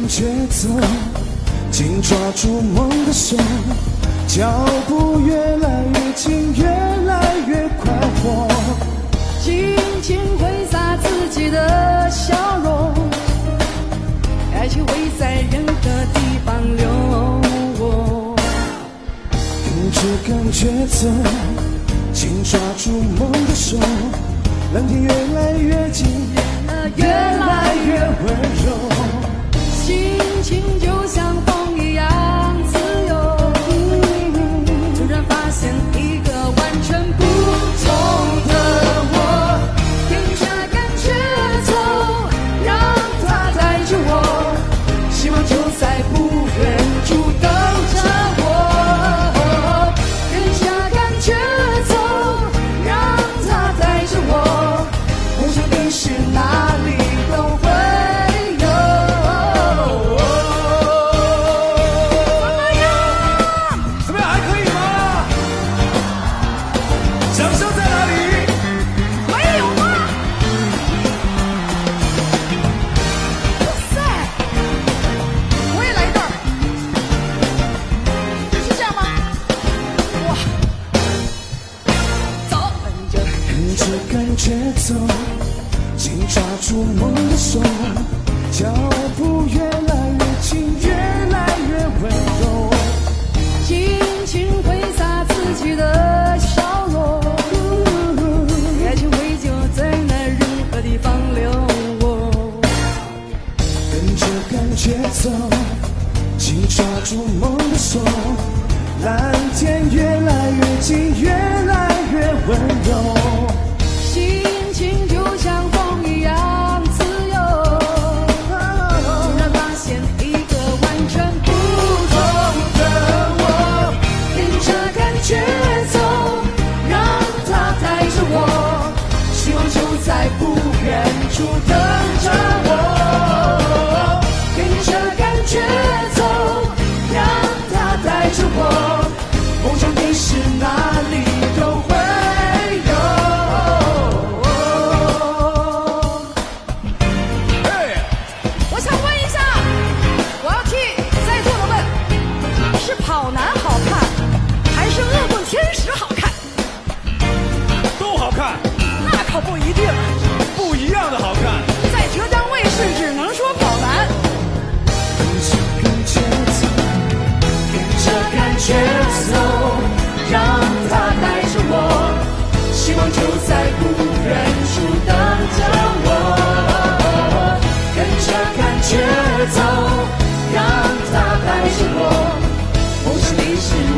感觉走，紧抓住梦的手，脚步越来越近，越来越快活， 尽情挥洒自己的笑容，爱情会在任何地方流过。 跟着感觉走，紧抓住梦的手，蓝天越来越近，越来越温柔， 心情就像风一样自由，突然发现一个完全不同的我，跟着感觉走，让它带着我，希望就在不远处等着我，跟着感觉走，让它带着我，梦想你是哪里都会有。 怎么样？还可以吗？掌声在哪里？ 没有吗？哇塞！我也来一段。是这样吗？哇！走。 跟着感觉走，紧抓住梦的手，脚步越来越近，越来越温柔， 尽情挥洒自己的笑容，爱情会就在那任何地方流过。 跟着感觉走，紧抓住梦的手，蓝天越来越近，越来越温柔， 心情就像风一样自由，突然发现一个完全不同的我，跟着感觉走，让它带着我，希望就在不远处等着我，跟着感觉走，让它带着我，梦想你是哪里都会有。我想问一下，我要替在座的问，是跑男好看，还是恶棍天使好看？ 都好看， 那可不一定， 不一样的好看。 在浙江卫视只能说跑男。 跟着感觉走，跟着感觉走，让它带着我，希望就在不远处等着我，跟着感觉走，让它带着我，梦想你是